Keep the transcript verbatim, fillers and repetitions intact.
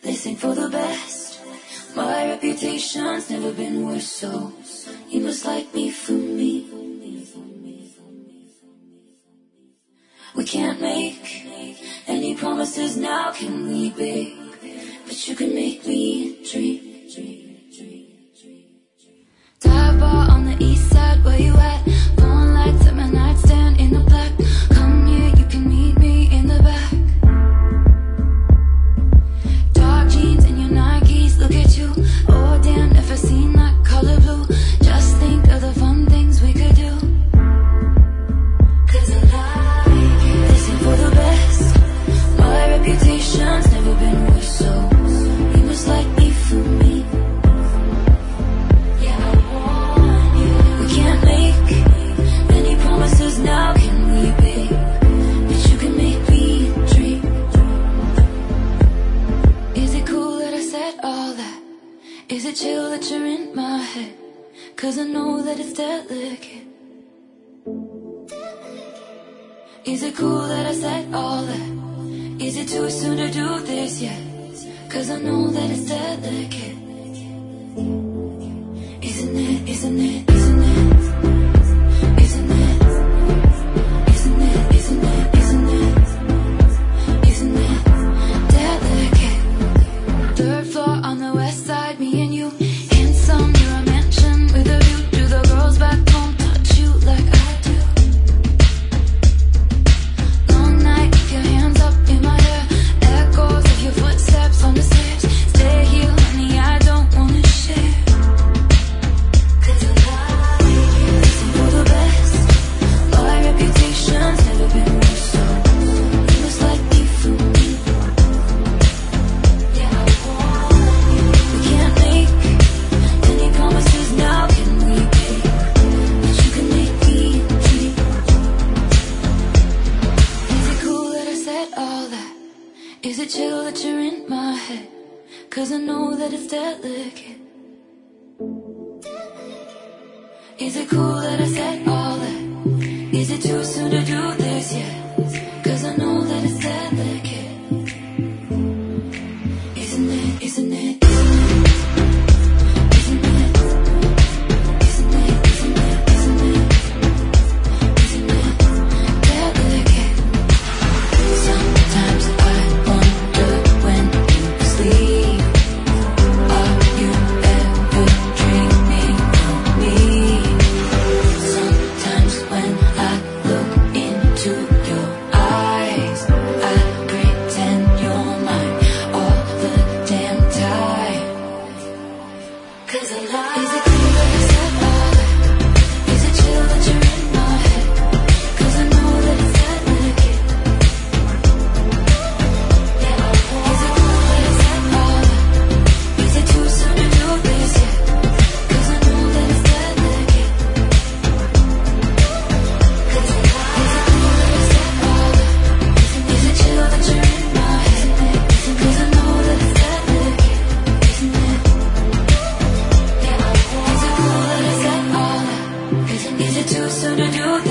They sing for the best. My reputation's never been worse, so you must like me for me. We can't make any promises now, can we, babe? But you can make me dream. Dive bar on the east side, where you at? Phone lights at my nightstand in the black. Come here, you can meet me in the back. Dark jeans and your Nikes, look at you. Oh damn, never seen that color blue. Just think of the fun things we could do. Cause I like it. This ain't for the best. My reputation's never been worse, so you must like me for me. Yeah, I want you. We can't make any promises now, can we, babe? But you can make me dream. Is it cool that I said all that? Is it chill that you're in my head? Cause I know that it's delicate. Is it cool that I said all that? Is it too soon to do this yet? Cause I know that it's delicate. Isn't it, isn't it, isn't it? Isn't it? Isn't it, isn't it, isn't it? Isn't it delicate? Third floor on the west side, me and you. Handsome, you're a mansion with a view. Do the girls back home touch you like I do? Long night, your hands up in my hair. Echoes of your footsteps on the stairs. Stay here, honey, I don't wanna share. Cause I like it. Listen for the best. My reputation's never been worse, so you must like me for me. Yeah, I want you. We can't make any promises now, can we, babe? But you can make me dream. Is it cool that I said all that? Is it chill that you're in my head? Cause I know that it's delicate. Is it cool that I said all that? Is it too soon to do this yet? Cause I know that it's delicate. Isn't it, isn't it, isn't it? Isn't it? Isn't it, isn't it, isn't it? Isn't it delicate? Sometimes I wonder when you sleep, are you ever dreaming of me? Sometimes when I look into your eyes, I pretend you're mine all the damn time. Cause I like. Is it cool that I said all that? Is it chill that you're in my head? Cause I know that it's delicate. Yeah, I want. Is it cool that I said all that? Is it too soon to do this yet? Cause I know that it's delicate. Cause I like. Is it cool that I said all that? Is it chill that you're in my head? Cause I know that it's delicate. Isn't it? Yeah, I want. Is it cool that I said all that? Is it too soon to do this?